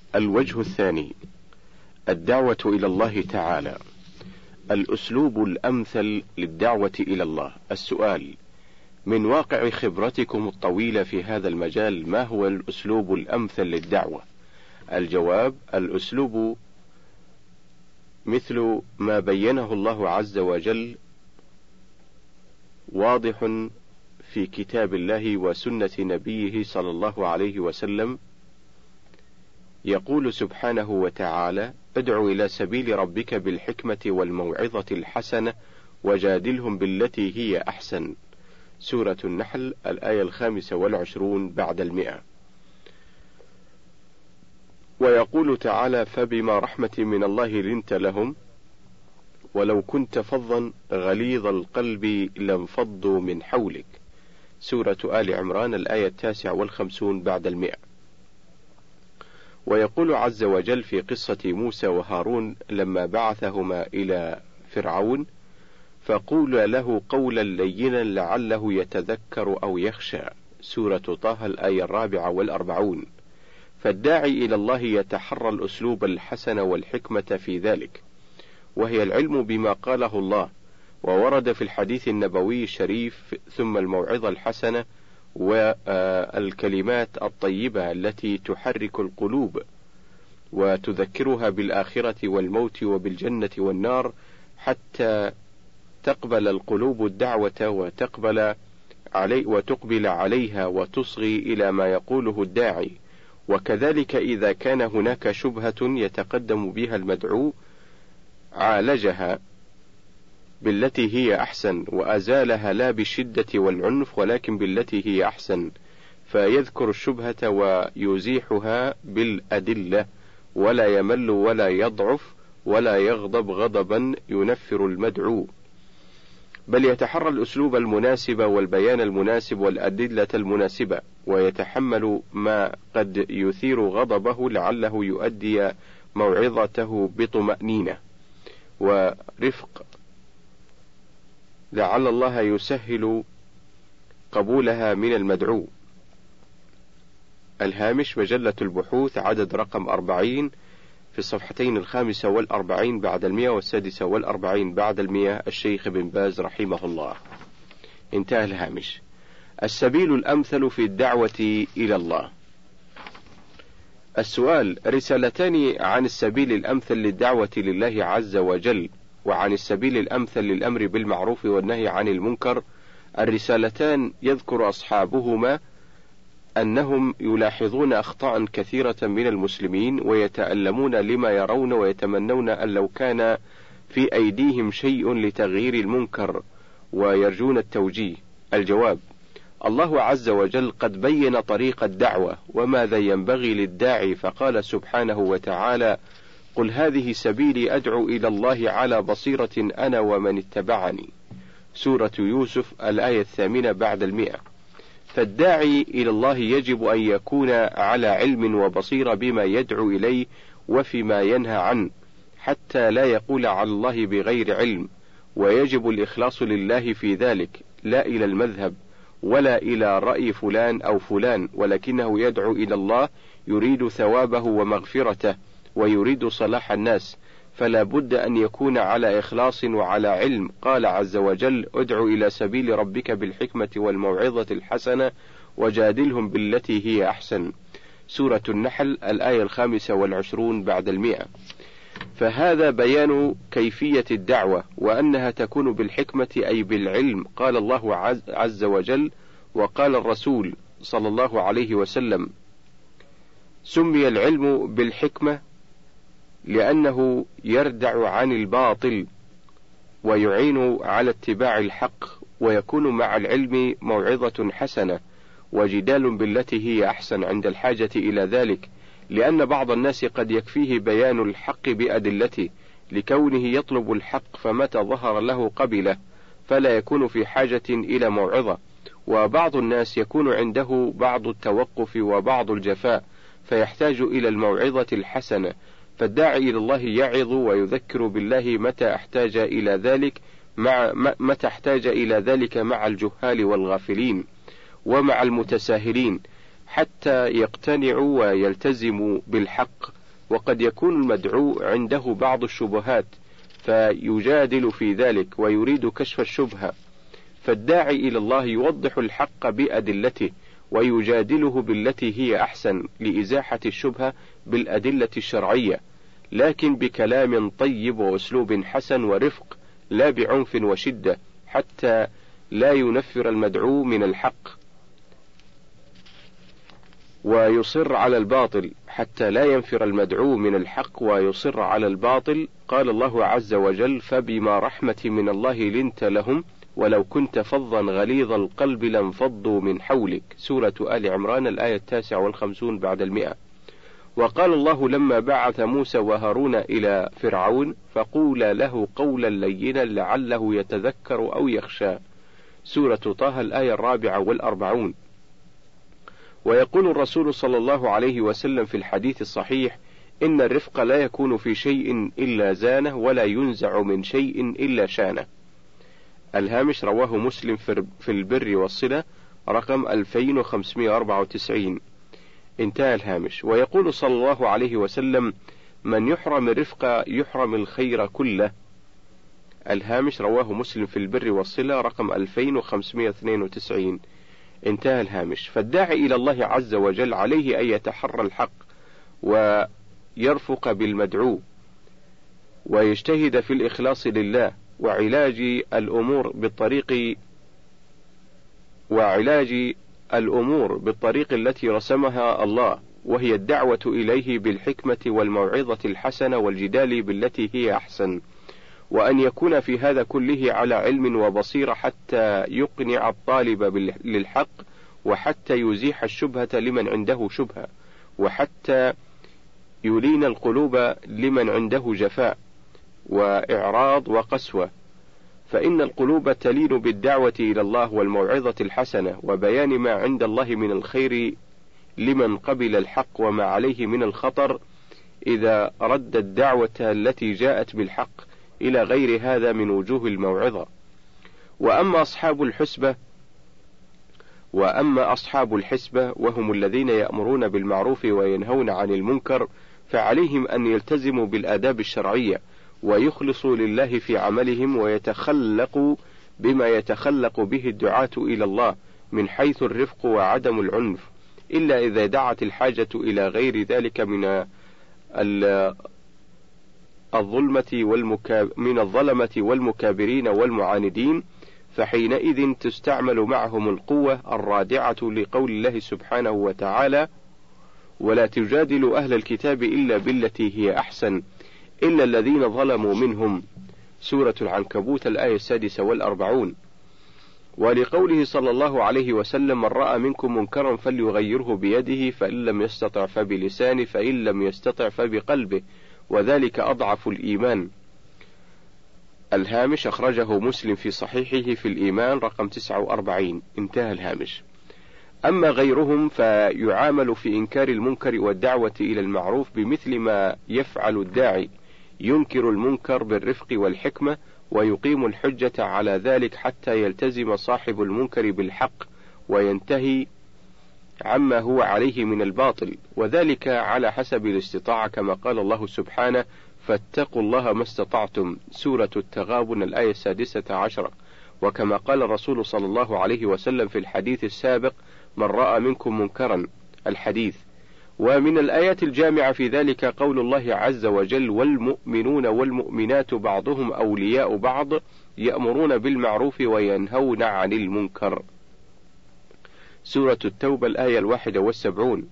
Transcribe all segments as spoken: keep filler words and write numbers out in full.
الوجه الثاني: الدعوة إلى الله تعالى. الأسلوب الأمثل للدعوة إلى الله. السؤال: من واقع خبرتكم الطويلة في هذا المجال، ما هو الأسلوب الأمثل للدعوة؟ الجواب: الأسلوب مثل ما بينه الله عز وجل، واضح في كتاب الله وسنة نبيه صلى الله عليه وسلم. يقول سبحانه وتعالى: ادع إلى سبيل ربك بالحكمة والموعظة الحسنة وجادلهم بالتي هي أحسن. سورة النحل الآية الخامسة والعشرون بعد المئة. ويقول تعالى: فبما رحمة من الله لنت لهم ولو كنت فظا غليظ القلب لانفضوا من حولك. سورة آل عمران الآية التاسعة والخمسون بعد المئة. ويقول عز وجل في قصة موسى وهارون لما بعثهما إلى فرعون: فقول له قولا لينا لعله يتذكر أو يخشى. سورة طه الآية الرابعة والأربعون. فالداعي إلى الله يتحرى الأسلوب الحسن والحكمة في ذلك، وهي العلم بما قاله الله وورد في الحديث النبوي الشريف، ثم الموعظة الحسنة والكلمات الطيبة التي تحرك القلوب وتذكرها بالآخرة والموت وبالجنة والنار، حتى تقبل القلوب الدعوة وتقبل علي وتقبل عليها وتصغي إلى ما يقوله الداعي. وكذلك إذا كان هناك شبهة يتقدم بها المدعو عالجها بالتي هي أحسن، وأزالها لا بالشدة والعنف ولكن بالتي هي أحسن، فيذكر الشبهة ويزيحها بالأدلة، ولا يمل ولا يضعف ولا يغضب غضبا ينفر المدعو، بل يتحرى الأسلوب المناسب والبيان المناسب والأدلة المناسبة، ويتحمل ما قد يثير غضبه لعله يؤدي موعظته بطمأنينة ورفق، لعل الله يسهل قبولها من المدعو. الهامش: مجلة البحوث، عدد رقم أربعين، في الصفحتين الخامسة والأربعين بعد المئة والسادسة والأربعين بعد المئة، الشيخ بن باز رحمه الله. انتهى الهامش. السبيل الأمثل في الدعوة إلى الله. السؤال: رسالتان عن السبيل الأمثل للدعوة لله عز وجل، وعن السبيل الأمثل للأمر بالمعروف والنهي عن المنكر. الرسالتان يذكر أصحابهما أنهم يلاحظون أخطاء كثيرة من المسلمين، ويتألمون لما يرون، ويتمنون أن لو كان في أيديهم شيء لتغيير المنكر، ويرجون التوجيه. الجواب: الله عز وجل قد بين طريق الدعوة وماذا ينبغي للداعي، فقال سبحانه وتعالى: قل هذه سبيلي أدعو إلى الله على بصيرة أنا ومن اتبعني. سورة يوسف الآية الثامنة بعد المئة. فالداعي إلى الله يجب أن يكون على علم وبصيرة بما يدعو إليه وفيما ينهى عنه، حتى لا يقول على الله بغير علم، ويجب الإخلاص لله في ذلك، لا إلى المذهب ولا إلى رأي فلان أو فلان، ولكنه يدعو إلى الله يريد ثوابه ومغفرته ويريد صلاح الناس، فلا بد أن يكون على إخلاص وعلى علم. قال عز وجل: ادع إلى سبيل ربك بالحكمة والموعظة الحسنة وجادلهم بالتي هي أحسن. سورة النحل الآية الخامسة والعشرون بعد المئة. فهذا بيان كيفية الدعوة، وأنها تكون بالحكمة أي بالعلم. قال الله عز وجل وقال الرسول صلى الله عليه وسلم: سمي العلم بالحكمة لأنه يردع عن الباطل ويعين على اتباع الحق، ويكون مع العلم موعظة حسنة وجدال بالتي هي أحسن عند الحاجة إلى ذلك، لأن بعض الناس قد يكفيه بيان الحق بأدلته لكونه يطلب الحق، فمتى ظهر له قبله، فلا يكون في حاجة إلى موعظة. وبعض الناس يكون عنده بعض التوقف وبعض الجفاء، فيحتاج إلى الموعظة الحسنة. فالداعي إلى الله يعظ ويذكر بالله متى احتاج إلى ذلك مع متى احتاج إلى ذلك مع الجهال والغافلين ومع المتساهلين، حتى يقتنعوا ويلتزموا بالحق وقد يكون المدعو عنده بعض الشبهات فيجادل في ذلك ويريد كشف الشبهة، فالداعي إلى الله يوضح الحق بأدلته ويجادله بالتي هي أحسن لإزاحة الشبهة بالأدلة الشرعية، لكن بكلام طيب وأسلوب حسن ورفق، لا بعنف وشدة، حتى لا ينفر المدعو من الحق ويصر على الباطل حتى لا ينفر المدعو من الحق ويصر على الباطل. قال الله عز وجل: فبما رحمة من الله لنت لهم ولو كنت فظا غليظ القلب لانفضوا من حولك. سورة آل عمران الآية التاسعة والخمسون بعد المئة. وقال الله لما بعث موسى وهارون إلى فرعون: فقولا له قولا لينا لعله يتذكر أو يخشى. سورة طه الآية الرابعة والأربعون. ويقول الرسول صلى الله عليه وسلم في الحديث الصحيح: إن الرفق لا يكون في شيء إلا زانه ولا ينزع من شيء إلا شانه. الهامش رواه مسلم في البر والصلة رقم ألفين وخمسمائة وأربعة وتسعين. انتهى الهامش. ويقول صلى الله عليه وسلم: من يحرم الرفق يحرم الخير كله. الهامش رواه مسلم في البر والصلة رقم ألفين وخمسمائة واثنين وتسعين. انتهى الهامش. فالداعي إلى الله عز وجل عليه أن يتحرى الحق ويرفق بالمدعو ويجتهد في الإخلاص لله وعلاج الأمور بالطريق وعلاج الأمور بالطريق التي رسمها الله، وهي الدعوة إليه بالحكمة والموعظة الحسنة والجدال بالتي هي أحسن، وأن يكون في هذا كله على علم وبصيرة حتى يقنع الطالب للحق، وحتى يزيح الشبهة لمن عنده شبهة، وحتى يلين القلوب لمن عنده جفاء وإعراض وقسوة، فإن القلوب تلين بالدعوة إلى الله والموعظة الحسنة وبيان ما عند الله من الخير لمن قبل الحق وما عليه من الخطر إذا رد الدعوة التي جاءت بالحق إلى غير هذا من وجوه الموعظة. وأما أصحاب الحسبة وأما أصحاب الحسبة وهم الذين يأمرون بالمعروف وينهون عن المنكر، فعليهم أن يلتزموا بالآداب الشرعية ويخلصوا لله في عملهم ويتخلقوا بما يتخلق به الدعاة إلى الله من حيث الرفق وعدم العنف، إلا إذا دعت الحاجة إلى غير ذلك من الظلمة والمكاب من الظلمة والمكابرين والمعاندين، فحينئذ تستعمل معهم القوة الرادعة لقول الله سبحانه وتعالى: ولا تجادلوا أهل الكتاب إلا بالتي هي أحسن إلا الذين ظلموا منهم. سورة العنكبوت الآية السادسة والأربعون. ولقوله صلى الله عليه وسلم: من رأى منكم منكرا فليغيره بيده فإن لم يستطع فبلسانه فإن لم يستطع فبقلبه وذلك أضعف الإيمان. الهامش أخرجه مسلم في صحيحه في الإيمان رقم تسعة وأربعين. انتهى الهامش. أما غيرهم فيعامل في إنكار المنكر والدعوة إلى المعروف بمثل ما يفعل الداعي، ينكر المنكر بالرفق والحكمة ويقيم الحجة على ذلك حتى يلتزم صاحب المنكر بالحق وينتهي عما هو عليه من الباطل، وذلك على حسب الاستطاعة كما قال الله سبحانه: فاتقوا الله ما استطعتم. سورة التغابن الآية السادسة عشرة. وكما قال الرسول صلى الله عليه وسلم في الحديث السابق: من رأى منكم منكرا الحديث. ومن الآيات الجامعة في ذلك قول الله عز وجل: والمؤمنون والمؤمنات بعضهم أولياء بعض يأمرون بالمعروف وينهون عن المنكر. سورة التوبة الآية الواحدة والسبعون.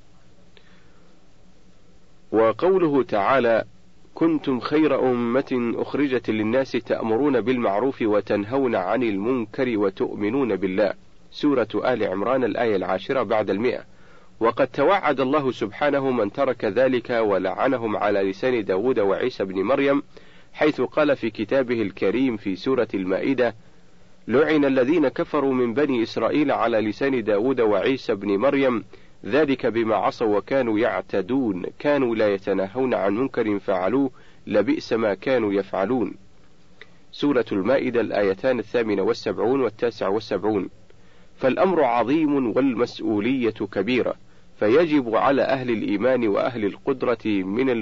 وقوله تعالى: كنتم خير أمة أخرجت للناس تأمرون بالمعروف وتنهون عن المنكر وتؤمنون بالله. سورة آل عمران الآية العاشرة بعد المئة. وقد توعد الله سبحانه من ترك ذلك ولعنهم على لسان داود وعيسى بن مريم، حيث قال في كتابه الكريم في سورة المائدة: لعن الذين كفروا من بني إسرائيل على لسان داود وعيسى بن مريم ذلك بما عصوا وكانوا يعتدون كانوا لا يتناهون عن منكر فعلوه لبئس ما كانوا يفعلون. سورة المائدة الآيتان الثامنة والسبعون والتاسع والسبعون. فالأمر عظيم والمسؤولية كبيرة، فيجب على أهل الإيمان وأهل القدرة من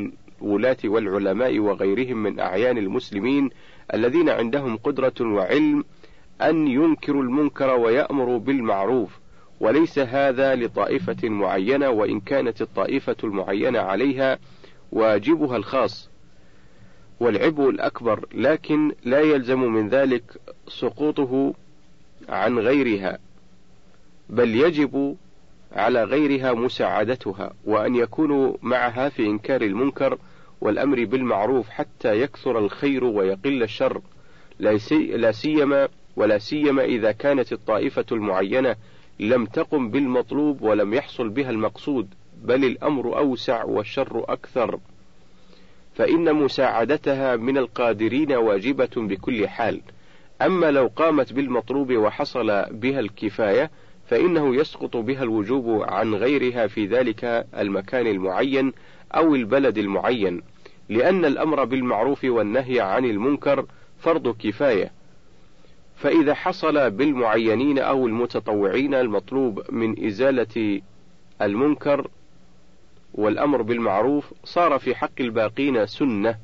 الولاة والعلماء وغيرهم من أعيان المسلمين الذين عندهم قدرة وعلم أن ينكروا المنكر ويأمروا بالمعروف، وليس هذا لطائفة معينة، وإن كانت الطائفة المعينة عليها واجبها الخاص والعبء الأكبر، لكن لا يلزم من ذلك سقوطه عن غيرها، بل يجب على غيرها مساعدتها، وأن يكونوا معها في إنكار المنكر والأمر بالمعروف حتى يكثر الخير ويقل الشر، لا سيما ولا سيما إذا كانت الطائفة المعينة لم تقم بالمطلوب ولم يحصل بها المقصود، بل الأمر أوسع والشر أكثر، فإن مساعدتها من القادرين واجبة بكل حال. أما لو قامت بالمطلوب وحصل بها الكفاية فإنه يسقط بها الوجوب عن غيرها في ذلك المكان المعين أو البلد المعين، لأن الأمر بالمعروف والنهي عن المنكر فرض كفاية، فإذا حصل بالمعينين أو المتطوعين المطلوب من إزالة المنكر والأمر بالمعروف صار في حق الباقين سنة.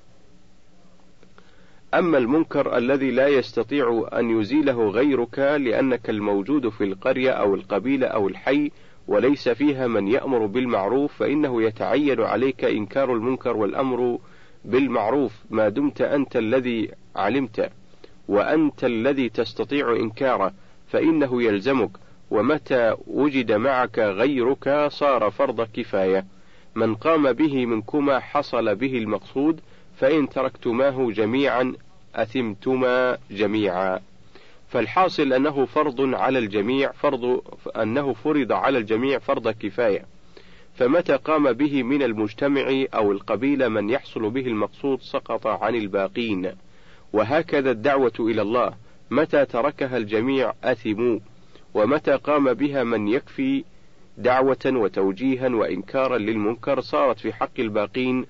أما المنكر الذي لا يستطيع أن يزيله غيرك لأنك الموجود في القرية أو القبيلة أو الحي وليس فيها من يأمر بالمعروف، فإنه يتعين عليك إنكار المنكر والأمر بالمعروف ما دمت أنت الذي علمت وأنت الذي تستطيع إنكاره، فإنه يلزمك، ومتى وجد معك غيرك صار فرض كفاية، من قام به منكما حصل به المقصود، فإن تركتماه جميعا أثمتما جميعا. فالحاصل أنه فرض على الجميع فرض أنه فرض على الجميع فرض كفاية، فمتى قام به من المجتمع أو القبيلة من يحصل به المقصود سقط عن الباقين. وهكذا الدعوة إلى الله، متى تركها الجميع أثموا، ومتى قام بها من يكفي دعوة وتوجيها وإنكارا للمنكر صارت في حق الباقين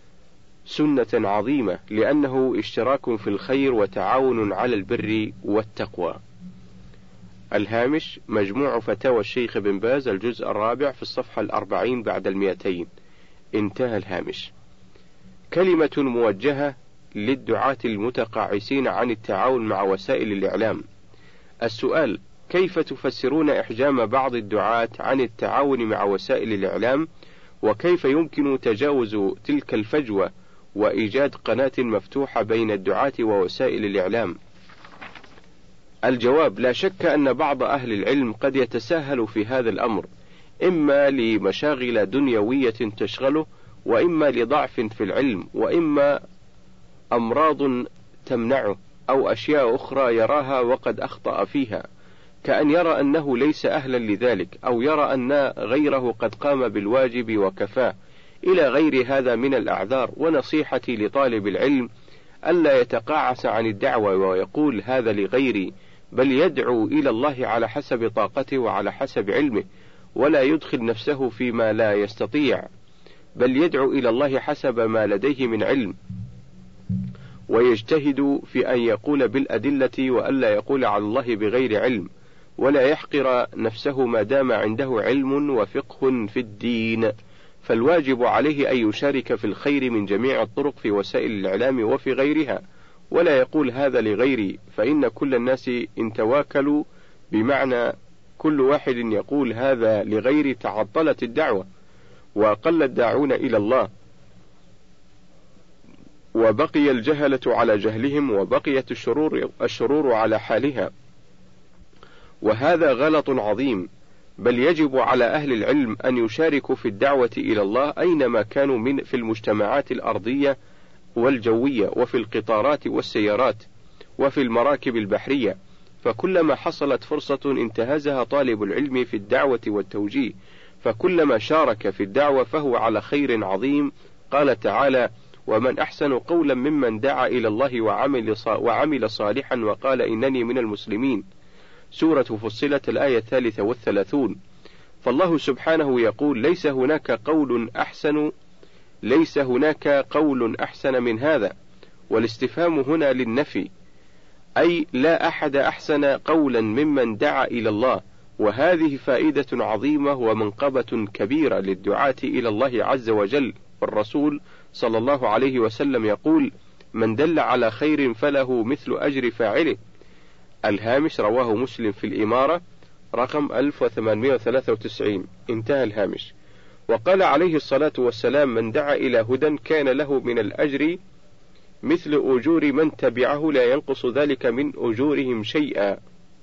سنة عظيمة، لأنه اشتراك في الخير وتعاون على البر والتقوى. الهامش: مجموع فتاوى الشيخ بن باز، الجزء الرابع، في الصفحة الأربعين بعد المئتين. انتهى الهامش. كلمة موجهة للدعاة المتقاعسين عن التعاون مع وسائل الإعلام. السؤال: كيف تفسرون إحجام بعض الدعاة عن التعاون مع وسائل الإعلام؟ وكيف يمكن تجاوز تلك الفجوة وإيجاد قناة مفتوحة بين الدعاة ووسائل الإعلام؟ الجواب: لا شك أن بعض أهل العلم قد يتساهل في هذا الأمر، إما لمشاغل دنيوية تشغله، وإما لضعف في العلم، وإما أمراض تمنعه، أو أشياء أخرى يراها وقد أخطأ فيها، كأن يرى أنه ليس أهلا لذلك، أو يرى أن غيره قد قام بالواجب وكفاه، إلى غير هذا من الأعذار. ونصيحتي لطالب العلم ألا يتقاعس عن الدعوة ويقول هذا لغيري، بل يدعو إلى الله على حسب طاقته وعلى حسب علمه، ولا يدخل نفسه فيما لا يستطيع، بل يدعو إلى الله حسب ما لديه من علم، ويجتهد في أن يقول بالأدلة وألا يقول على الله بغير علم، ولا يحقر نفسه ما دام عنده علم وفقه في الدين. فالواجب عليه أن يشارك في الخير من جميع الطرق في وسائل الإعلام وفي غيرها، ولا يقول هذا لغيري، فإن كل الناس إن تواكلوا، بمعنى كل واحد يقول هذا لغيري، تعطلت الدعوة وقل الداعون إلى الله، وبقي الجهلة على جهلهم، وبقيت الشرور, الشرور على حالها، وهذا غلط عظيم. بل يجب على أهل العلم أن يشاركوا في الدعوة إلى الله أينما كانوا من في المجتمعات الأرضية والجوية، وفي القطارات والسيارات، وفي المراكب البحرية، فكلما حصلت فرصة انتهزها طالب العلم في الدعوة والتوجيه، فكلما شارك في الدعوة فهو على خير عظيم. قال تعالى: ومن أحسن قولا ممن دعا إلى الله وعمل, وعمل صالحا وقال إنني من المسلمين. سورة فصلت، الآية الثالثة والثلاثون. فالله سبحانه يقول: ليس هناك قول أحسن ليس هناك قول أحسن من هذا، والاستفهام هنا للنفي، أي لا أحد أحسن قولا ممن دعا إلى الله. وهذه فائدة عظيمة ومنقبة كبيرة للدعاة إلى الله عز وجل، والرسول صلى الله عليه وسلم يقول: من دل على خير فله مثل أجر فاعله. الهامش رواه مسلم في الإمارة رقم ألف وثمانمائة وثلاثة وتسعين. انتهى الهامش. وقال عليه الصلاة والسلام: من دعا إلى هدى كان له من الأجر مثل أجور من تبعه لا ينقص ذلك من أجورهم شيئا.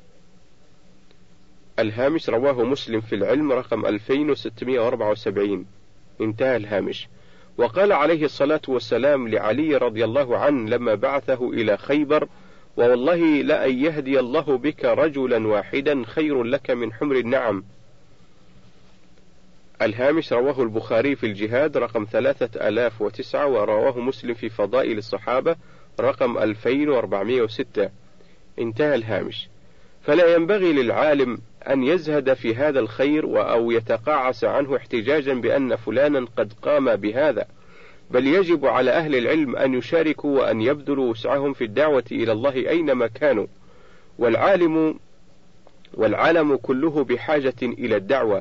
الهامش رواه مسلم في العلم رقم ألفين وستمائة وأربعة وسبعين. انتهى الهامش. وقال عليه الصلاة والسلام لعلي رضي الله عنه لما بعثه إلى خيبر: ووالله لأن يهدي الله بك رجلا واحدا خير لك من حمر النعم. الهامش رواه البخاري في الجهاد رقم ثلاثة آلاف وتسعة، ورواه مسلم في فضائل الصحابة رقم ألفين وأربعمائة وستة. انتهى الهامش. فلا ينبغي للعالم أن يزهد في هذا الخير أو يتقاعس عنه احتجاجا بأن فلانا قد قام بهذا، بل يجب على أهل العلم أن يشاركوا وأن يبذلوا وسعهم في الدعوة إلى الله أينما كانوا. والعالم والعالم كله بحاجة إلى الدعوة،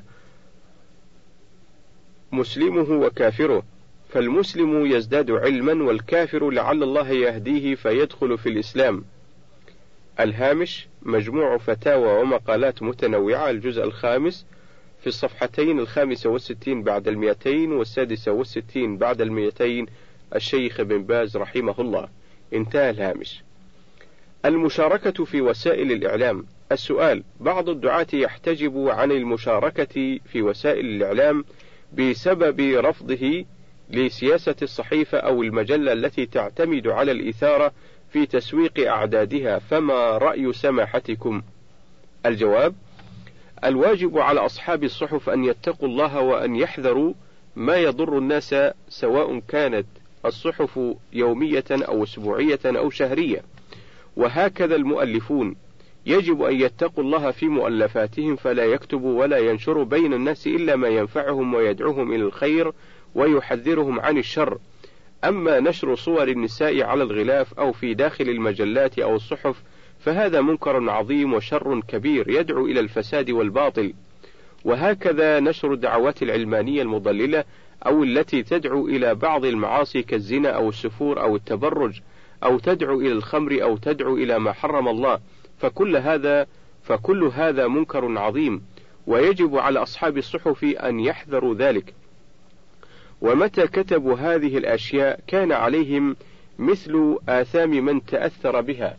مسلمه وكافره، فالمسلم يزداد علما والكافر لعل الله يهديه فيدخل في الإسلام. الهامش مجموع فتاوى ومقالات متنوعة، الجزء الخامس في الصفحتين الخامسة والستين بعد المئتين والسادسة والستين بعد المئتين، الشيخ بن باز رحمه الله. انتهى الهامش. المشاركة في وسائل الإعلام. السؤال: بعض الدعاة يحتجب عن المشاركة في وسائل الإعلام بسبب رفضه لسياسة الصحيفة أو المجلة التي تعتمد على الإثارة في تسويق أعدادها، فما رأي سماحتكم؟ الجواب: الواجب على أصحاب الصحف أن يتقوا الله وأن يحذروا ما يضر الناس، سواء كانت الصحف يومية أو أسبوعية أو شهرية. وهكذا المؤلفون يجب أن يتقوا الله في مؤلفاتهم، فلا يكتبوا ولا ينشروا بين الناس إلا ما ينفعهم ويدعوهم إلى الخير ويحذرهم عن الشر. أما نشر صور النساء على الغلاف أو في داخل المجلات أو الصحف فهذا منكر عظيم وشر كبير يدعو إلى الفساد والباطل. وهكذا نشر الدعوات العلمانية المضللة أو التي تدعو إلى بعض المعاصي كالزنا أو السفور أو التبرج، أو تدعو إلى الخمر أو تدعو إلى ما حرم الله، فكل هذا فكل هذا منكر عظيم، ويجب على أصحاب الصحف أن يحذروا ذلك. ومتى كتبوا هذه الأشياء كان عليهم مثل آثام من تأثر بها.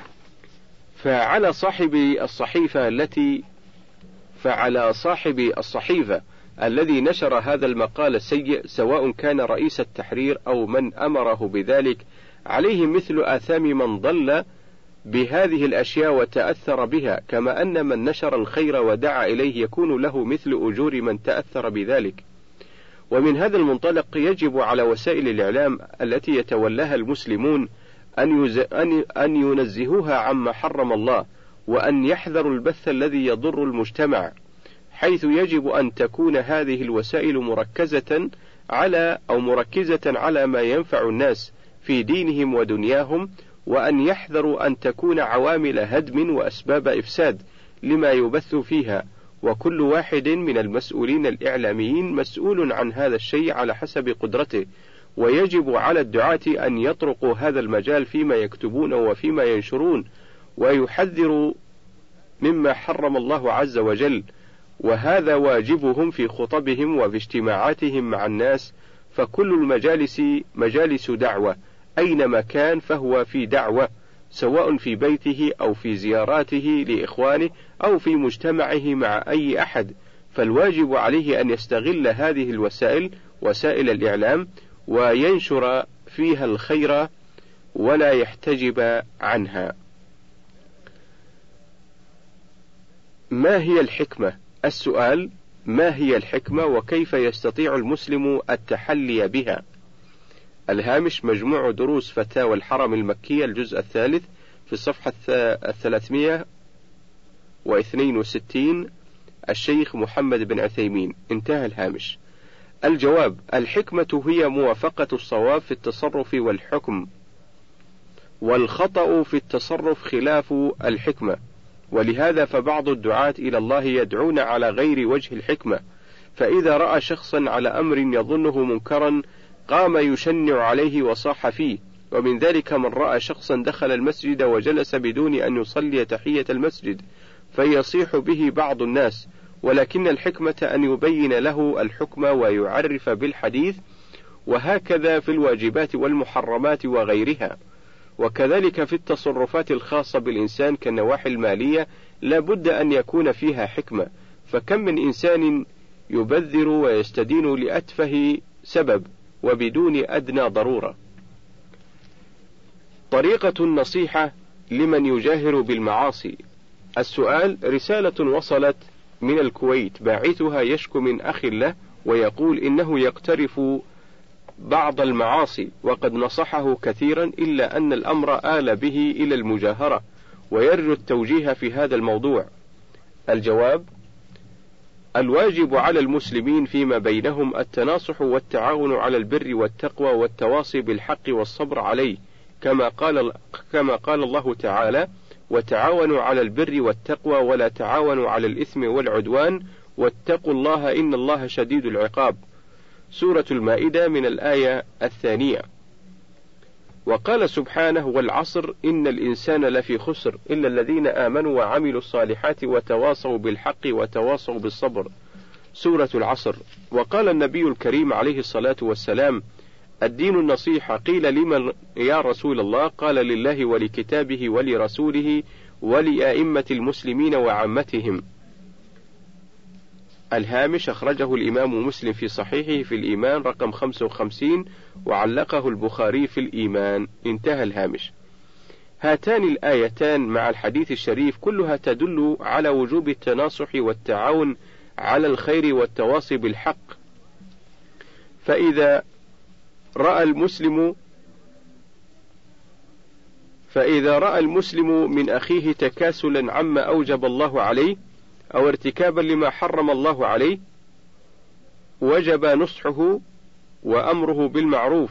فعلى صاحب الصحيفة التي فعلى صاحب الصحيفة الذي نشر هذا المقال السيء، سواء كان رئيس التحرير أو من أمره بذلك، عليه مثل آثام من ضل بهذه الأشياء وتأثر بها، كما أن من نشر الخير ودعا إليه يكون له مثل أجور من تأثر بذلك. ومن هذا المنطلق يجب على وسائل الإعلام التي يتولاها المسلمون أن, يز... أن... أن ينزهوها عما حرم الله، وأن يحذروا البث الذي يضر المجتمع، حيث يجب أن تكون هذه الوسائل مركزة على أو مركزة على ما ينفع الناس في دينهم ودنياهم، وأن يحذروا أن تكون عوامل هدم وأسباب إفساد لما يبث فيها. وكل واحد من المسؤولين الإعلاميين مسؤول عن هذا الشيء على حسب قدرته، ويجب على الدعاة أن يطرقوا هذا المجال فيما يكتبون وفيما ينشرون، ويحذروا مما حرم الله عز وجل، وهذا واجبهم في خطبهم وفي اجتماعاتهم مع الناس. فكل المجالس مجالس دعوة، أينما كان فهو في دعوة، سواء في بيته أو في زياراته لإخوانه أو في مجتمعه مع أي أحد، فالواجب عليه أن يستغل هذه الوسائل وسائل الإعلام وينشر فيها الخير ولا يحتجب عنها. ما هي الحكمة؟ السؤال: ما هي الحكمة وكيف يستطيع المسلم التحلي بها؟ الهامش مجموع دروس فتاوى الحرم المكية، الجزء الثالث في الصفحة الثلاثمائة واثنين وستين، الشيخ محمد بن عثيمين. انتهى الهامش. الجواب: الحكمة هي موافقة الصواب في التصرف والحكم، والخطأ في التصرف خلاف الحكمة، ولهذا فبعض الدعاة إلى الله يدعون على غير وجه الحكمة، فإذا رأى شخصا على أمر يظنه منكرا قام يشنع عليه وصاح فيه. ومن ذلك من رأى شخصا دخل المسجد وجلس بدون أن يصلي تحية المسجد فيصيح به بعض الناس، ولكن الحكمة أن يبين له الحكم ويعرف بالحديث، وهكذا في الواجبات والمحرمات وغيرها. وكذلك في التصرفات الخاصة بالإنسان كالنواحي المالية لا بد أن يكون فيها حكمة، فكم من إنسان يبذر ويستدين لأتفه سبب وبدون أدنى ضرورة. طريقة النصيحة لمن يجاهر بالمعاصي. السؤال: رسالة وصلت من الكويت، باعثها يشكو من أخ له ويقول إنه يقترف بعض المعاصي وقد نصحه كثيرا، إلا أن الأمر آل به إلى المجاهرة، ويرجو التوجيه في هذا الموضوع. الجواب: الواجب على المسلمين فيما بينهم التناصح والتعاون على البر والتقوى والتواصي بالحق والصبر عليه، كما قال كما قال الله تعالى: وتعاونوا على البر والتقوى ولا تعاونوا على الإثم والعدوان واتقوا الله إن الله شديد العقاب. سورة المائدة من الآية الثانية. وقال سبحانه: والعصر إن الإنسان لفي خسر إلا الذين آمنوا وعملوا الصالحات وتواصوا بالحق وتواصوا بالصبر. سورة العصر. وقال النبي الكريم عليه الصلاة والسلام: الدين النصيحة. قيل: لمن يا رسول الله؟ قال: لله ولكتابه ولرسوله ولأئمة المسلمين وعامتهم. الهامش أخرجه الإمام مسلم في صحيحه في الإيمان رقم خمسة وخمسين، وعلقه البخاري في الإيمان. انتهى الهامش. هاتان الآيتان مع الحديث الشريف كلها تدل على وجوب التناصح والتعاون على الخير والتواصي بالحق. فإذا رأى المسلم فإذا رأى المسلم من أخيه تكاسلا عما أوجب الله عليه أو ارتكابا لما حرم الله عليه، وجب نصحه وأمره بالمعروف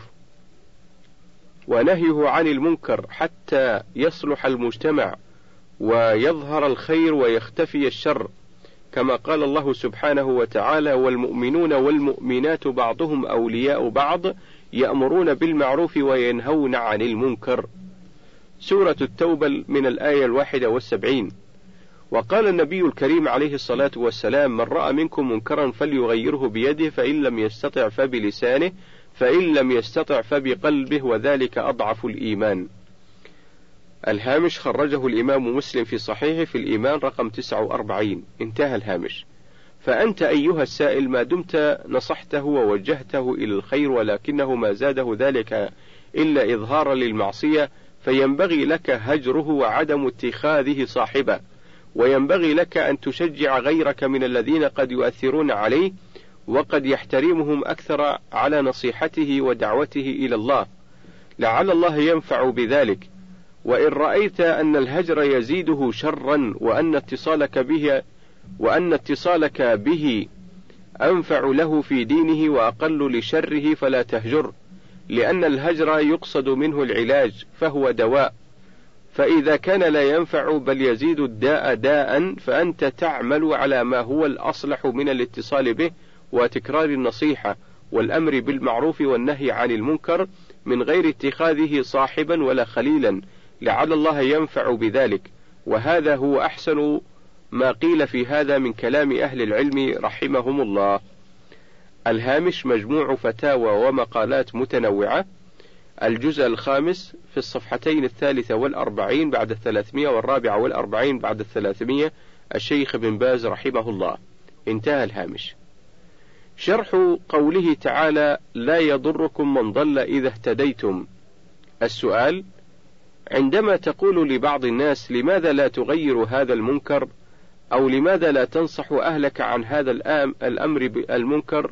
ونهيه عن المنكر حتى يصلح المجتمع ويظهر الخير ويختفي الشر، كما قال الله سبحانه وتعالى: والمؤمنون والمؤمنات بعضهم أولياء بعض يأمرون بالمعروف وينهون عن المنكر. سورة التوبة من الآية الواحدة والسبعين. وقال النبي الكريم عليه الصلاة والسلام: من رأى منكم منكرا فليغيره بيده، فإن لم يستطع فبلسانه، فإن لم يستطع فبقلبه، وذلك أضعف الإيمان. الهامش خرجه الإمام مسلم في صحيحه في الإيمان رقم تسعة وأربعين. انتهى الهامش. فأنت أيها السائل ما دمت نصحته ووجهته إلى الخير ولكنه ما زاده ذلك إلا إظهارا للمعصية، فينبغي لك هجره وعدم اتخاذه صاحبه، وينبغي لك أن تشجع غيرك من الذين قد يؤثرون عليه وقد يحترمهم أكثر على نصيحته ودعوته إلى الله، لعل الله ينفع بذلك. وإن رأيت أن الهجر يزيده شرا وأن اتصالك به وأن اتصالك به أنفع له في دينه وأقل لشره فلا تهجر، لأن الهجر يقصد منه العلاج فهو دواء، فإذا كان لا ينفع بل يزيد الداء داء فأنت تعمل على ما هو الأصلح من الاتصال به وتكرار النصيحة والأمر بالمعروف والنهي عن المنكر من غير اتخاذه صاحبا ولا خليلا، لعل الله ينفع بذلك. وهذا هو أحسن ما قيل في هذا من كلام أهل العلم رحمهم الله. الهامش مجموع فتاوى ومقالات متنوعة، الجزء الخامس في الصفحتين الثالثة والأربعين بعد الثلاثمية والرابعة والأربعين بعد الثلاثمية، الشيخ بن باز رحمه الله. انتهى الهامش. شرح قوله تعالى: لا يضركم من ضل إذا اهتديتم. السؤال: عندما تقول لبعض الناس لماذا لا تغير هذا المنكر، أو لماذا لا تنصح أهلك عن هذا الأمر بالمنكر،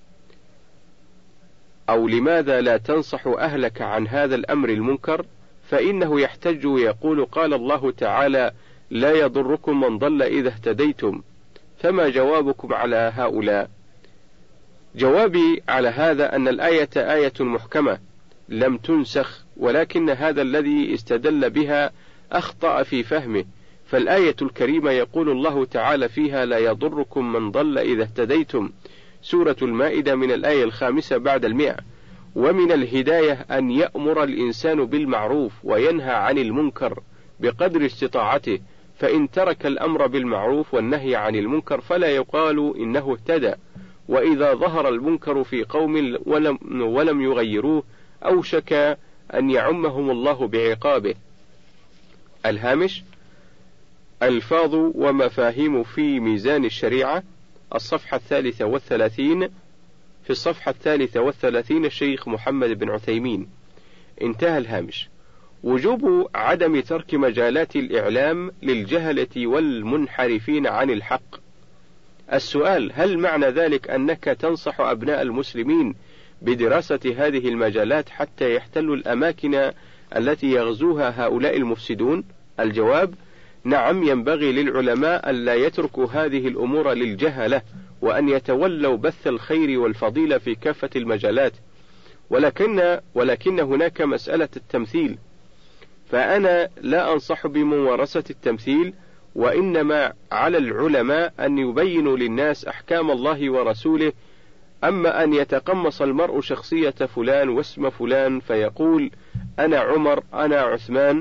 أو لماذا لا تنصح أهلك عن هذا الأمر المنكر، فإنه يحتج ويقول: قال الله تعالى: لا يضركم من ضل إذا اهتديتم. فما جوابكم على هؤلاء؟ جوابي على هذا أن الآية آية محكمة لم تنسخ، ولكن هذا الذي استدل بها أخطأ في فهمه. فالآية الكريمة يقول الله تعالى فيها: لا يضركم من ضل إذا اهتديتم، سورة المائدة من الآية الخامسة بعد المئة. ومن الهداية أن يأمر الإنسان بالمعروف وينهى عن المنكر بقدر استطاعته، فإن ترك الأمر بالمعروف والنهي عن المنكر فلا يقال إنه اهتدى، وإذا ظهر المنكر في قوم ولم, ولم يغيروه أوشك أن يعمهم الله بعقابه. الهامش: ألفاظ ومفاهيم في ميزان الشريعة، الصفحة الثالثة والثلاثين، في الصفحة الثالثة والثلاثين الشيخ محمد بن عثيمين. انتهى الهامش. وجوب عدم ترك مجالات الإعلام للجهلة والمنحرفين عن الحق. السؤال: هل معنى ذلك أنك تنصح أبناء المسلمين بدراسة هذه المجالات حتى يحتلوا الأماكن التي يغزوها هؤلاء المفسدون؟ الجواب: نعم، ينبغي للعلماء ألا يتركوا هذه الأمور للجهلة، وأن يتولوا بث الخير والفضيلة في كافة المجالات، ولكن ولكن هناك مسألة التمثيل، فأنا لا أنصح بممارسة التمثيل، وإنما على العلماء أن يبينوا للناس أحكام الله ورسوله. أما أن يتقمص المرء شخصية فلان واسم فلان فيقول أنا عمر أنا عثمان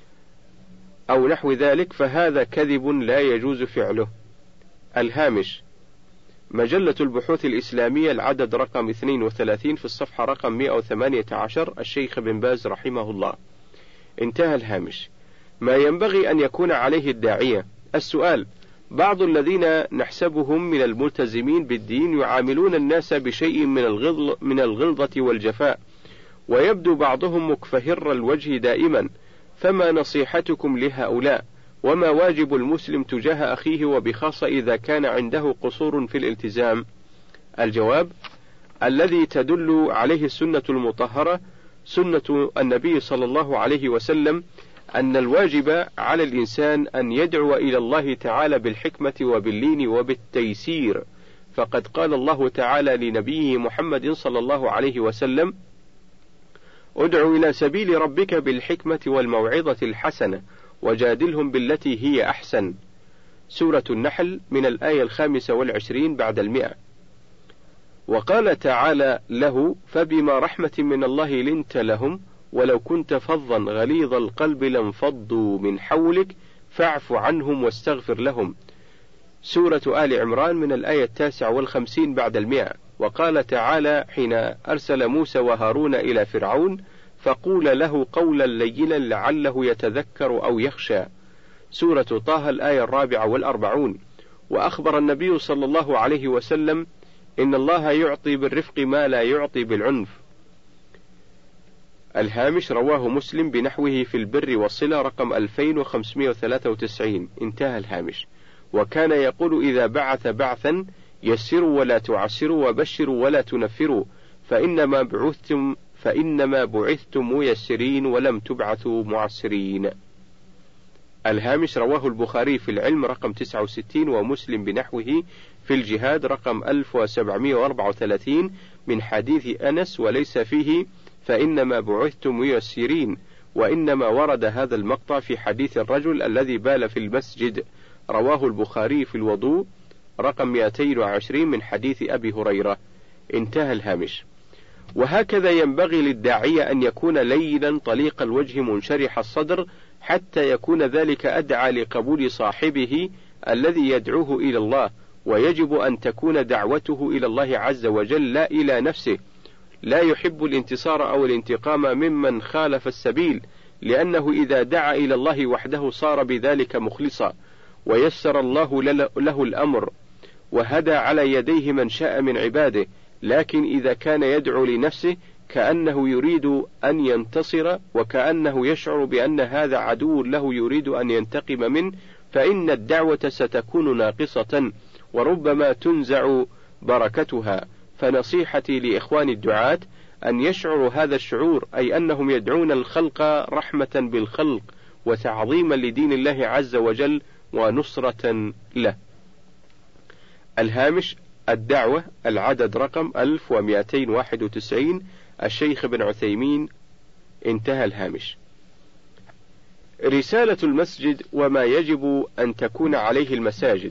أو نحو ذلك، فهذا كذب لا يجوز فعله. الهامش: مجلة البحوث الإسلامية، العدد رقم اثنين وثلاثين، في الصفحة رقم مئة وثمانية عشر، الشيخ بن باز رحمه الله. انتهى الهامش. ما ينبغي أن يكون عليه الداعية. السؤال: بعض الذين نحسبهم من الملتزمين بالدين يعاملون الناس بشيء من الغلظ من الغلظة والجفاء، ويبدو بعضهم مكفهر الوجه دائما، فما نصيحتكم لهؤلاء؟ وما واجب المسلم تجاه أخيه، وبخاصة إذا كان عنده قصور في الالتزام؟ الجواب: الذي تدل عليه السنة المطهرة سنة النبي صلى الله عليه وسلم، أن الواجب على الإنسان أن يدعو إلى الله تعالى بالحكمة وباللين وبالتيسير، فقد قال الله تعالى لنبيه محمد صلى الله عليه وسلم: ادع إلى سبيل ربك بالحكمة والموعظة الحسنة وجادلهم بالتي هي أحسن. سورة النحل من الآية الخامسة والعشرين بعد المئة. وقال تعالى له: فبما رحمة من الله لنت لهم ولو كنت فظا غليظ القلب لانفضوا من حولك فاعف عنهم واستغفر لهم. سورة آل عمران من الآية التاسعة والخمسين بعد المئة. وقال تعالى حين أرسل موسى وهارون إلى فرعون: فقول له قولا لينا لعله يتذكر أو يخشى. سورة طه الآية الرابعة والأربعون. وأخبر النبي صلى الله عليه وسلم: إن الله يعطي بالرفق ما لا يعطي بالعنف. الهامش: رواه مسلم بنحوه في البر والصلة رقم ألفين وخمسمائة وثلاثة وتسعين. انتهى الهامش. وكان يقول إذا بعث بعثا: يسروا ولا تعسروا وبشروا ولا تنفروا، فإنما بعثتم فإنما بعثتم ميسرين ولم تبعثوا معسرين. الهامش: رواه البخاري في العلم رقم تسعة وستين، ومسلم بنحوه في الجهاد رقم ألف وسبعمائة وأربعة وثلاثين من حديث أنس، وليس فيه فإنما بعثتم ميسرين، وإنما ورد هذا المقطع في حديث الرجل الذي بال في المسجد، رواه البخاري في الوضوء رقم مئتين وعشرين من حديث أبي هريرة. انتهى الهامش. وهكذا ينبغي للداعية أن يكون لينا طليق الوجه منشرح الصدر، حتى يكون ذلك أدعى لقبول صاحبه الذي يدعوه إلى الله، ويجب أن تكون دعوته إلى الله عز وجل لا إلى نفسه. لا يحب الانتصار أو الانتقام ممن خالف السبيل، لأنه إذا دعا إلى الله وحده صار بذلك مخلصا، ويسر الله له الأمر، وهدى على يديه من شاء من عباده. لكن إذا كان يدعو لنفسه كأنه يريد أن ينتصر، وكأنه يشعر بأن هذا عدو له يريد أن ينتقم منه، فإن الدعوة ستكون ناقصة، وربما تنزع بركتها. فنصيحتي لإخوان الدعاة أن يشعروا هذا الشعور، أي أنهم يدعون الخلق رحمة بالخلق وتعظيما لدين الله عز وجل ونصرة له. الهامش: الدعوة، العدد رقم ألف ومئتين وواحد وتسعين، الشيخ بن عثيمين. انتهى الهامش. رسالة المسجد وما يجب أن تكون عليه المساجد.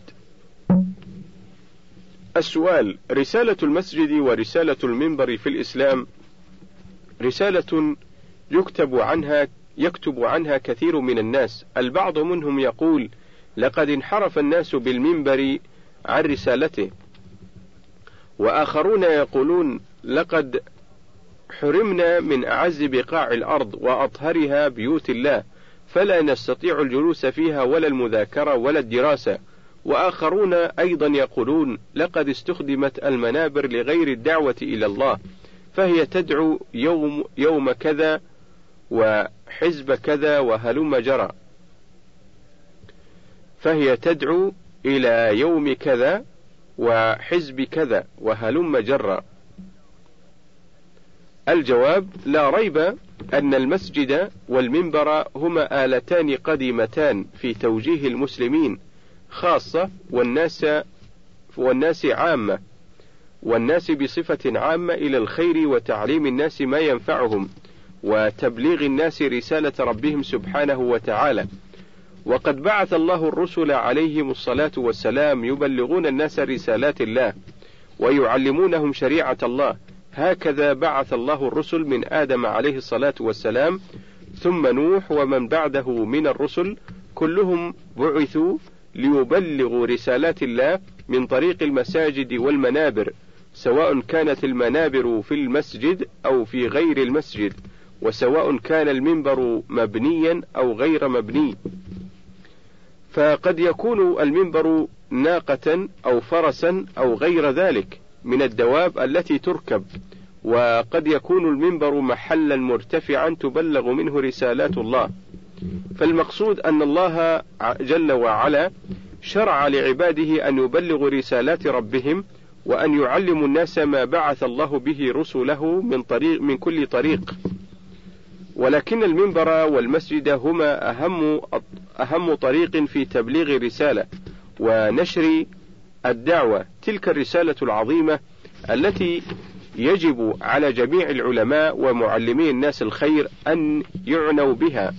السؤال: رسالة المسجد ورسالة المنبر في الإسلام رسالة يكتب عنها يكتب عنها كثير من الناس، البعض منهم يقول: لقد انحرف الناس بالمنبر عن رسالته، وآخرون يقولون: لقد حرمنا من أعز بقاع الأرض وأطهرها بيوت الله، فلا نستطيع الجلوس فيها ولا المذاكرة ولا الدراسة. وآخرون أيضا يقولون: لقد استخدمت المنابر لغير الدعوة إلى الله، فهي تدعو يوم, يوم كذا وحزب كذا وهلم جرى، فهي تدعو إلى يوم كذا وحزب كذا وهلم جرى. الجواب: لا ريب أن المسجد والمنبر هما آلتان قديمتان في توجيه المسلمين خاصة والناس والناس عامة، والناس بصفة عامة إلى الخير وتعليم الناس ما ينفعهم وتبليغ الناس رسالة ربهم سبحانه وتعالى. وقد بعث الله الرسل عليهم الصلاة والسلام يبلغون الناس رسالات الله ويعلمونهم شريعة الله، هكذا بعث الله الرسل من آدم عليه الصلاة والسلام ثم نوح ومن بعده من الرسل، كلهم بعثوا ليبلغوا رسالات الله من طريق المساجد والمنابر، سواء كانت المنابر في المسجد أو في غير المسجد، وسواء كان المنبر مبنيا أو غير مبني. فقد يكون المنبر ناقة أو فرسا أو غير ذلك من الدواب التي تركب، وقد يكون المنبر محلا مرتفعا تبلغ منه رسالات الله. فالمقصود أن الله جل وعلا شرع لعباده أن يبلغوا رسالات ربهم وأن يعلموا الناس ما بعث الله به رسله من طريق من كل طريق. ولكن المنبر والمسجد هما أهم أهم طريق في تبليغ رسالة ونشر الدعوة، تلك الرسالة العظيمة التي يجب على جميع العلماء ومعلمي الناس الخير أن يعنوا بها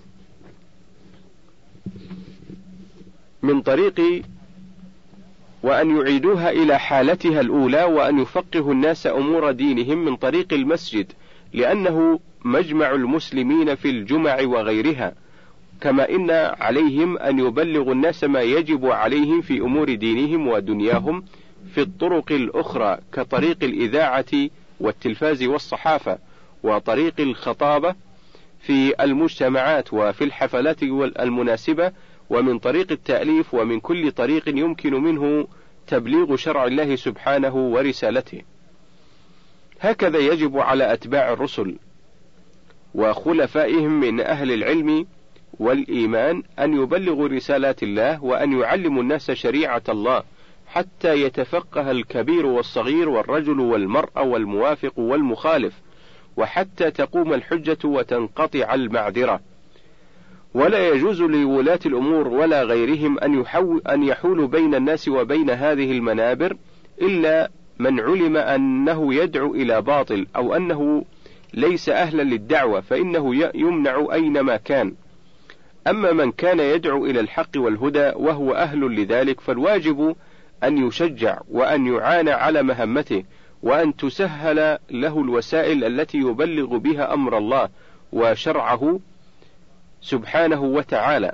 من طريق وأن يعيدوها إلى حالتها الأولى، وأن يفقهوا الناس أمور دينهم من طريق المسجد، لأنه مجمع المسلمين في الجمع وغيرها، كما إن عليهم أن يبلغوا الناس ما يجب عليهم في أمور دينهم ودنياهم في الطرق الأخرى كطريق الإذاعة والتلفاز والصحافة، وطريق الخطابة في المجتمعات وفي الحفلات المناسبة، ومن طريق التأليف، ومن كل طريق يمكن منه تبليغ شرع الله سبحانه ورسالته. هكذا يجب على أتباع الرسل وخلفائهم من أهل العلم والإيمان أن يبلغوا رسالات الله وأن يعلموا الناس شريعة الله، حتى يتفقه الكبير والصغير والرجل والمرأة والموافق والمخالف، وحتى تقوم الحجة وتنقطع المعذرة. ولا يجوز لولاة الأمور ولا غيرهم أن يحول أن يحولوا بين الناس وبين هذه المنابر إلا من علم أنه يدعو إلى باطل أو أنه ليس أهلا للدعوة، فإنه يمنع أينما كان. أما من كان يدعو إلى الحق والهدى وهو أهل لذلك، فالواجب أن يشجع وأن يعان على مهمته، وأن تسهل له الوسائل التي يبلغ بها أمر الله وشرعه سبحانه وتعالى،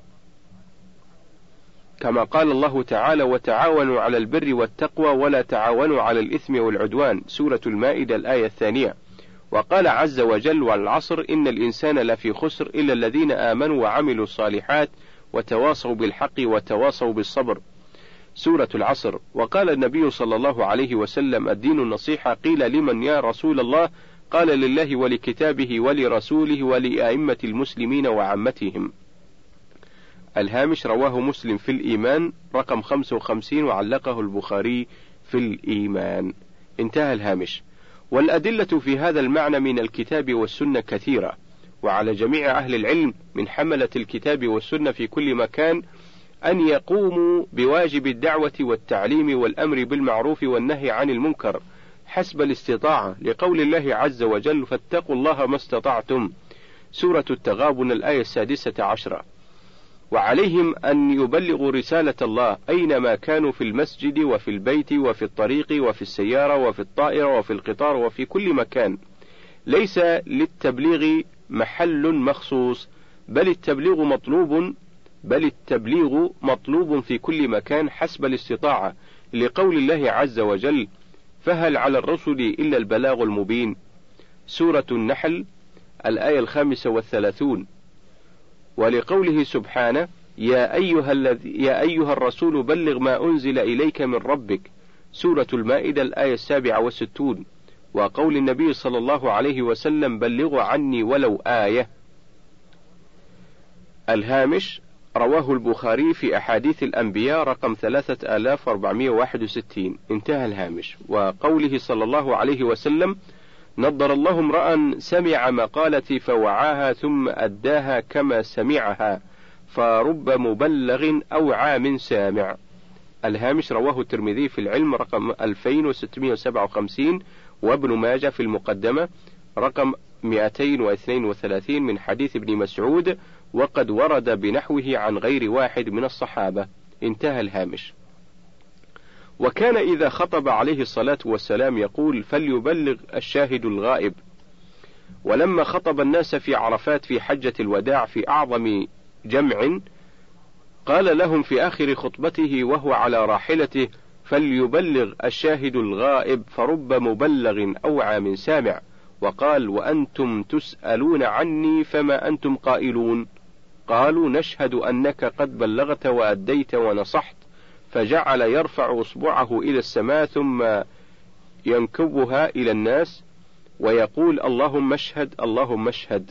كما قال الله تعالى: وتعاونوا على البر والتقوى ولا تعاونوا على الإثم والعدوان، سورة المائدة الآية الثانية. وقال عز وجل: والعصر إن الإنسان لفي خسر إلا الذين آمنوا وعملوا الصالحات وتواصوا بالحق وتواصوا بالصبر، سورة العصر. وقال النبي صلى الله عليه وسلم: الدين النصيحة. قيل: لمن يا رسول الله؟ قال: لله ولكتابه ولرسوله ولأئمة المسلمين وعامتهم. الهامش: رواه مسلم في الإيمان رقم خمسة وخمسين، وعلقه البخاري في الإيمان. انتهى الهامش. والأدلة في هذا المعنى من الكتاب والسنة كثيرة، وعلى جميع أهل العلم من حملة الكتاب والسنة في كل مكان أن يقوموا بواجب الدعوة والتعليم والأمر بالمعروف والنهي عن المنكر حسب الاستطاعة، لقول الله عز وجل: فاتقوا الله ما استطعتم، سورة التغابن الآية السادسة عشرة. وعليهم أن يبلغوا رسالة الله أينما كانوا، في المسجد وفي البيت وفي الطريق وفي السيارة وفي الطائرة وفي القطار وفي كل مكان، ليس للتبليغ محل مخصوص، بل التبليغ مطلوب بل التبليغ مطلوب في كل مكان حسب الاستطاعة، لقول الله عز وجل: فهل على الرسل إلا البلاغ المبين، سورة النحل الآية الخامسة والثلاثون. ولقوله سبحانه: يا أيها, الذي يا أيها الرسول بلغ ما أنزل إليك من ربك، سورة المائدة الآية السابعة والستون. وقول النبي صلى الله عليه وسلم: بلغوا عني ولو آية. الهامش: رواه البخاري في أحاديث الأنبياء رقم ثلاثة آلاف وأربعمائة وواحد وستين. انتهى الهامش. وقوله صلى الله عليه وسلم: نضر الله امرأ سمع مقالتي فوعاها ثم أداها كما سمعها، فرب مبلغ أوعى من سامع. الهامش: رواه الترمذي في العلم رقم ألفين وستمائة وسبعة وخمسين، وابن ماجه في المقدمة رقم مئتين واثنين وثلاثين من حديث ابن مسعود، وقد ورد بنحوه عن غير واحد من الصحابة. انتهى الهامش. وكان إذا خطب عليه الصلاة والسلام يقول: فليبلغ الشاهد الغائب. ولما خطب الناس في عرفات في حجة الوداع في أعظم جمع، قال لهم في آخر خطبته وهو على راحلته: فليبلغ الشاهد الغائب، فرب مبلغ أوعى من سامع. وقال: وأنتم تسألون عني فما أنتم قائلون؟ قالوا: نشهد أنك قد بلغت وأديت ونصحت. فجعل يرفع أصبعه إلى السماء ثم ينكبها إلى الناس ويقول: اللهم اشهد اللهم اشهد.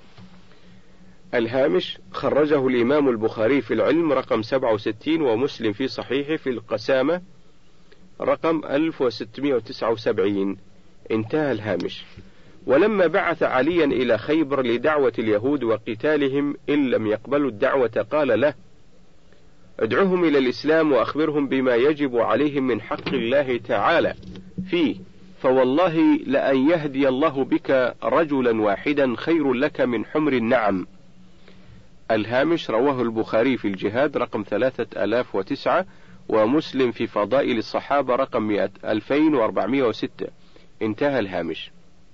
الهامش: خرجه الإمام البخاري في العلم رقم سبعة وستين، ومسلم في صحيحه في القسامة رقم ألف وستمائة وتسعة وسبعين. انتهى الهامش. ولما بعث عليا إلى خيبر لدعوة اليهود وقتالهم إن لم يقبلوا الدعوة، قال له: ادعوهم إلى الإسلام وأخبرهم بما يجب عليهم من حق الله تعالى فيه، فوالله لأن يهدي الله بك رجلا واحدا خير لك من حمر النعم. الهامش: رواه البخاري في الجهاد رقم ثلاثة آلاف وتسعة، ومسلم في فضائل الصحابة رقم ألفين وأربعمائة وستة. انتهى الهامش.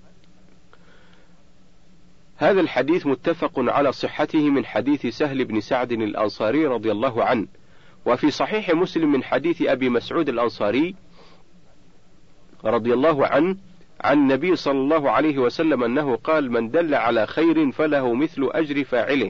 هذا الحديث متفق على صحته من حديث سهل بن سعد الأنصاري رضي الله عنه، وفي صحيح مسلم من حديث أبي مسعود الأنصاري رضي الله عنه عن النبي صلى الله عليه وسلم أنه قال: من دل على خير فله مثل أجر فاعله.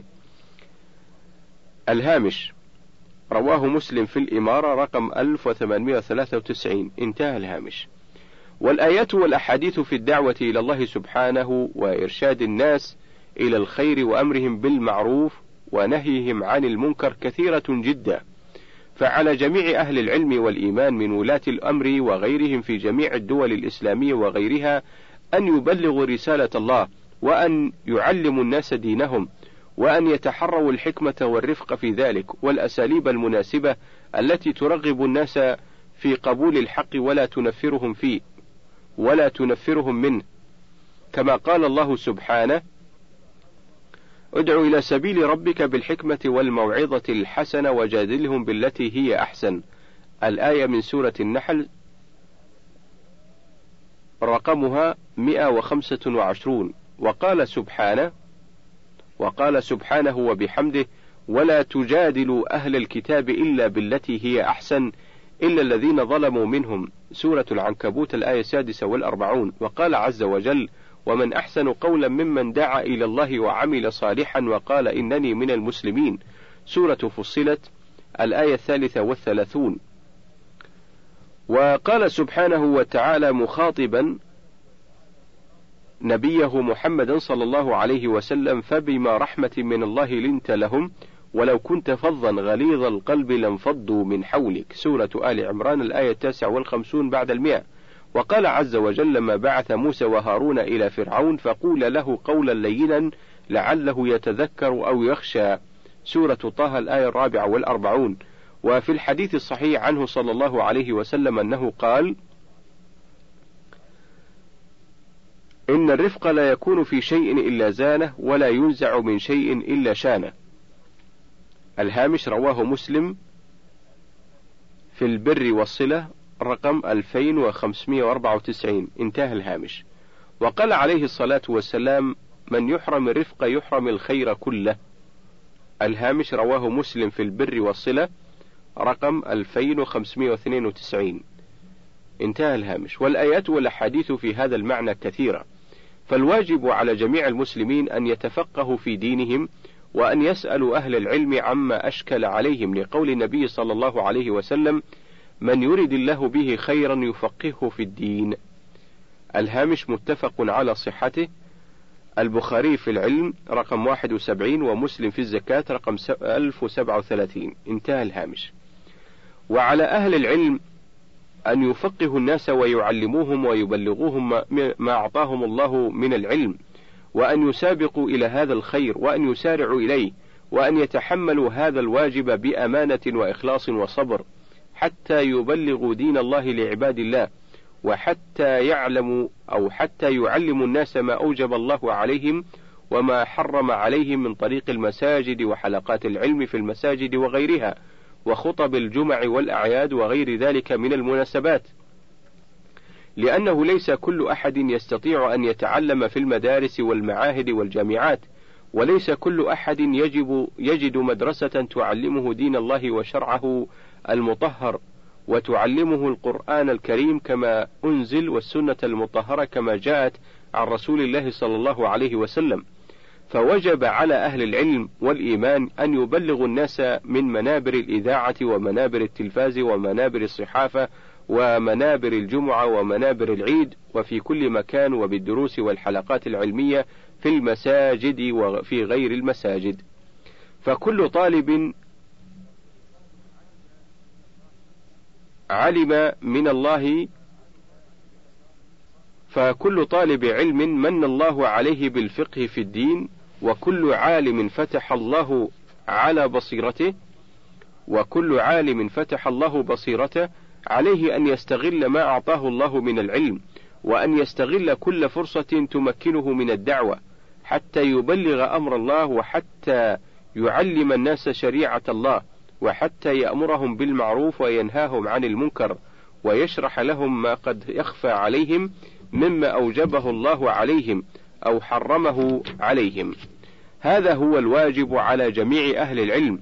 الهامش: رواه مسلم في الإمارة رقم ألف وثمانمائة وثلاثة وتسعين. انتهى الهامش. والآيات والأحاديث في الدعوة إلى الله سبحانه وإرشاد الناس إلى الخير وأمرهم بالمعروف ونهيهم عن المنكر كثيرة جدا، فعلى جميع أهل العلم والإيمان من ولاة الأمر وغيرهم في جميع الدول الإسلامية وغيرها أن يبلغوا رسالة الله، وأن يعلموا الناس دينهم، وأن يتحروا الحكمة والرفق في ذلك، والأساليب المناسبة التي ترغب الناس في قبول الحق ولا تنفرهم فيه ولا تنفرهم منه، كما قال الله سبحانه: ادع إلى سبيل ربك بالحكمة والموعظة الحسنة وجادلهم بالتي هي أحسن. الآية من سورة النحل رقمها مئة وخمسة وعشرون. وقال سبحانه وقال سبحانه وبحمده: ولا تجادلوا أهل الكتاب إلا بالتي هي أحسن إلا الذين ظلموا منهم، سورة العنكبوت الآية السادسة والأربعون. وقال عز وجل: ومن أحسن قولا ممن دعا إلى الله وعمل صالحا وقال إنني من المسلمين، سورة فصلت الآية الثالثة والثلاثون. وقال سبحانه وتعالى مخاطبا نبيه محمدا صلى الله عليه وسلم: فبما رحمة من الله لنت لهم ولو كنت فظا غليظ القلب لانفضوا من حولك، سورة آل عمران الآية التاسعة والخمسون بعد المئة. وقال عز وجل لما بعث موسى وهارون إلى فرعون: فقول له قولا لينا لعله يتذكر أو يخشى، سورة طه الآية الرابعة والأربعون. وفي الحديث الصحيح عنه صلى الله عليه وسلم أنه قال: إن الرفق لا يكون في شيء إلا زانه، ولا ينزع من شيء إلا شانه. الهامش: رواه مسلم في البر والصلة رقم ألفين وخمسمائة وأربعة وتسعين. انتهى الهامش. وقال عليه الصلاة والسلام: من يحرم الرفق يحرم الخير كله. الهامش رواه مسلم في البر والصلة رقم ألفين وخمسمائة واثنين وتسعين. انتهى الهامش. والآيات والأحاديث في هذا المعنى كثيرة، فالواجب على جميع المسلمين أن يتفقهوا في دينهم وأن يسألوا أهل العلم عما أشكل عليهم، لقول النبي صلى الله عليه وسلم: من يرد الله به خيرا يفقهه في الدين. الهامش متفق على صحته، البخاري في العلم رقم واحد وسبعين، ومسلم في الزكاة رقم ألف وسبعة وثلاثين. انتهى الهامش. وعلى أهل العلم أن يفقهوا الناس ويعلموهم ويبلغوهم ما أعطاهم الله من العلم، وأن يسابقوا إلى هذا الخير وأن يسارعوا إليه، وأن يتحملوا هذا الواجب بأمانة وإخلاص وصبر، حتى يبلغوا دين الله لعباد الله، وحتى يعلموا أو حتى يعلموا الناس ما أوجب الله عليهم وما حرم عليهم من طريق المساجد وحلقات العلم في المساجد وغيرها، وخطب الجمع والأعياد وغير ذلك من المناسبات، لأنه ليس كل أحد يستطيع أن يتعلم في المدارس والمعاهد والجامعات، وليس كل أحد يجب يجد مدرسة تعلمه دين الله وشرعه المطهر، وتعلمه القرآن الكريم كما أنزل والسنة المطهرة كما جاءت عن رسول الله صلى الله عليه وسلم. فوجب على أهل العلم والإيمان أن يبلغوا الناس من منابر الإذاعة ومنابر التلفاز ومنابر الصحافة ومنابر الجمعة ومنابر العيد وفي كل مكان، وبالدروس والحلقات العلمية في المساجد وفي غير المساجد. فكل طالب علم من الله فكل طالب علم من الله عليه بالفقه في الدين، وكل عالم فتح الله على بصيرته وكل عالم فتح الله بصيرته عليه أن يستغل ما أعطاه الله من العلم، وأن يستغل كل فرصة تمكنه من الدعوة حتى يبلغ أمر الله، وحتى يعلم الناس شريعة الله، وحتى يأمرهم بالمعروف وينهاهم عن المنكر، ويشرح لهم ما قد يخفى عليهم مما أوجبه الله عليهم أو حرمه عليهم. هذا هو الواجب على جميع أهل العلم،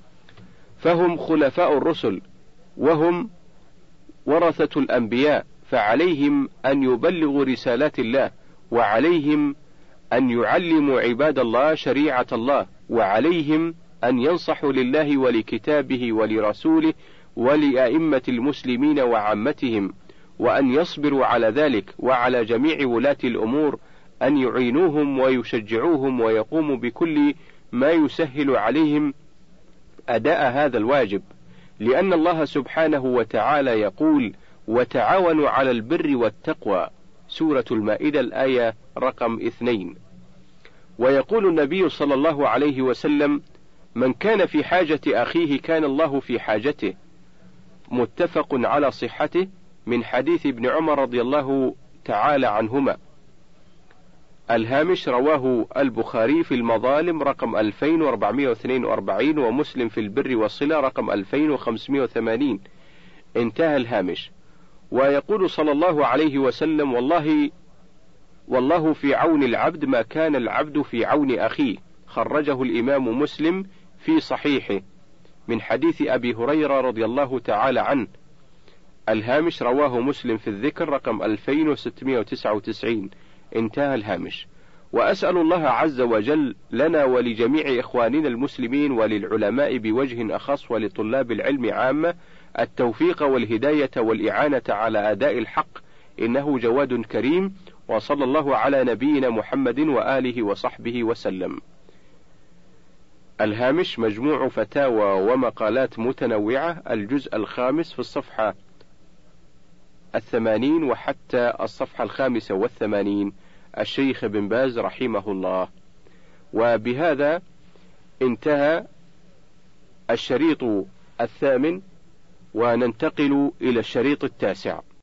فهم خلفاء الرسل وهم ورثة الأنبياء، فعليهم أن يبلغوا رسالات الله، وعليهم أن يعلموا عباد الله شريعة الله، وعليهم أن ينصحوا لله ولكتابه ولرسوله ولأئمة المسلمين وعامتهم، وأن يصبروا على ذلك، وعلى جميع ولاة الأمور أن يعينوهم ويشجعوهم ويقوموا بكل ما يسهل عليهم أداء هذا الواجب، لأن الله سبحانه وتعالى يقول: وتعاونوا على البر والتقوى، سورة المائدة الآية رقم اثنين. ويقول النبي صلى الله عليه وسلم: من كان في حاجة أخيه كان الله في حاجته، متفق على صحته، من حديث ابن عمر رضي الله تعالى عنهما. الهامش رواه البخاري في المظالم رقم ألفين وأربعمائة واثنين وأربعين، ومسلم في البر والصلة رقم ألفين وخمسمائة وثمانين. انتهى الهامش. ويقول صلى الله عليه وسلم: والله والله في عون العبد ما كان العبد في عون أخيه، خرجه الإمام مسلم في صحيحه من حديث أبي هريرة رضي الله تعالى عنه. الهامش رواه مسلم في الذكر رقم ألفين وستمائة وتسعة وتسعين. انتهى الهامش. وأسأل الله عز وجل لنا ولجميع إخواننا المسلمين وللعلماء بوجه أخص ولطلاب العلم عامة التوفيق والهداية والإعانة على أداء الحق، إنه جواد كريم. وصلى الله على نبينا محمد وآله وصحبه وسلم. الهامش مجموع فتاوى ومقالات متنوعة، الجزء الخامس في الصفحة الثمانين وحتى الصفحة الخامسة والثمانين، الشيخ بن باز رحمه الله. وبهذا انتهى الشريط الثامن، وننتقل إلى الشريط التاسع.